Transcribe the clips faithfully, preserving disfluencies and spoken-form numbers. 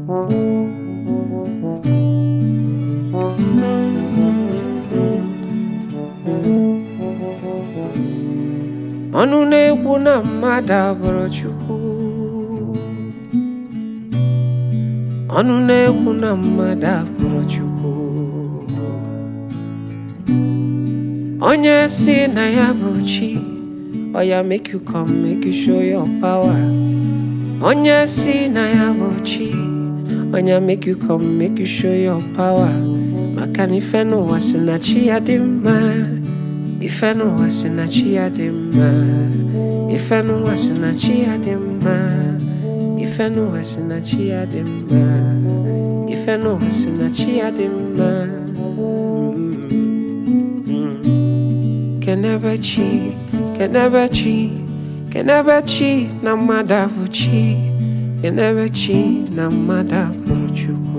Ọnụ na-ekwu na mmadụ abụrụ Chukwu. Ọnụ na-ekwu na mmadụ abụrụ Chukwu. Onye si na ya bụ chi, oh yeah, make you come, make you show your power. Onye si na ya bụ chi, oh yeah, make you come, make you show your power. Maka na ife n'ụwa si na chi ya dị mma. Ife n'ụwa si na chi ya dị mma. Ife n'ụwa si na chi ya dị mma. Ife n'ụwa si na chi ya dị mma. Ife n'ụwa si na chi ya dị mma. Kenebe chi, kenebe chi, kenebe chi na mmadụ abụ chi. Kenebe chi na mmadụ abụrụ Chukwu.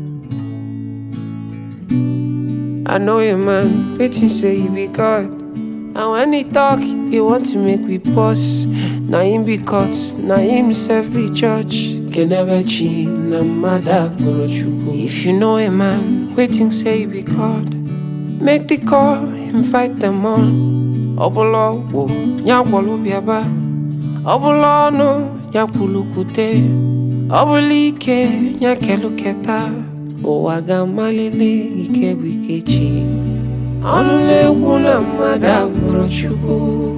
I know a man waiting say he be God, and when he talk, he want to make we pause. Na him be caught, na himself be judge. Kenebe chi na mmadụ abụrụ Chukwu. If you know a man waiting say he be God, make the call, invite them on. Obolo wo nyagwolu biaba. Obolo no nyakulukute. Obolike nyakeluketa. Ụwa ga-amalite ike bụ ike chi. Ọnụ na-ekwu na mmadụ abụrụ Chukwu.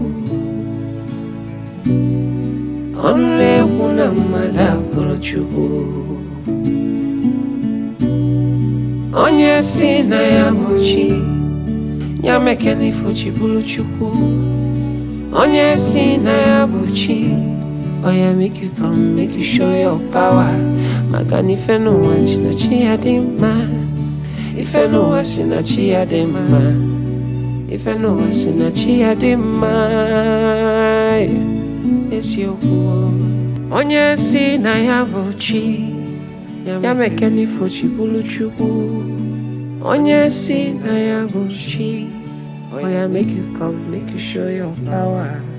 Ọnụ na-ekwu na mmadụ abụrụ Chukwu. Onye si na ya bụ chi, ya meke n'ifo chi bụrụ Chukwu. Onye si na ya bụ chi, oh yeah, make you come, make you show your power. Maka na ife n'ụwa si na chi ya dị mma. Ife n'ụwa si na chi ya dị mma. Ife n'ụwa si na chi ya dị mma. Eziokwu. Onye si na ya bụ chi, ya meke n'ifo chi bụrụ Chukwu. Onye si na ya bụ chi, oh yeah, make you come, make you show your power.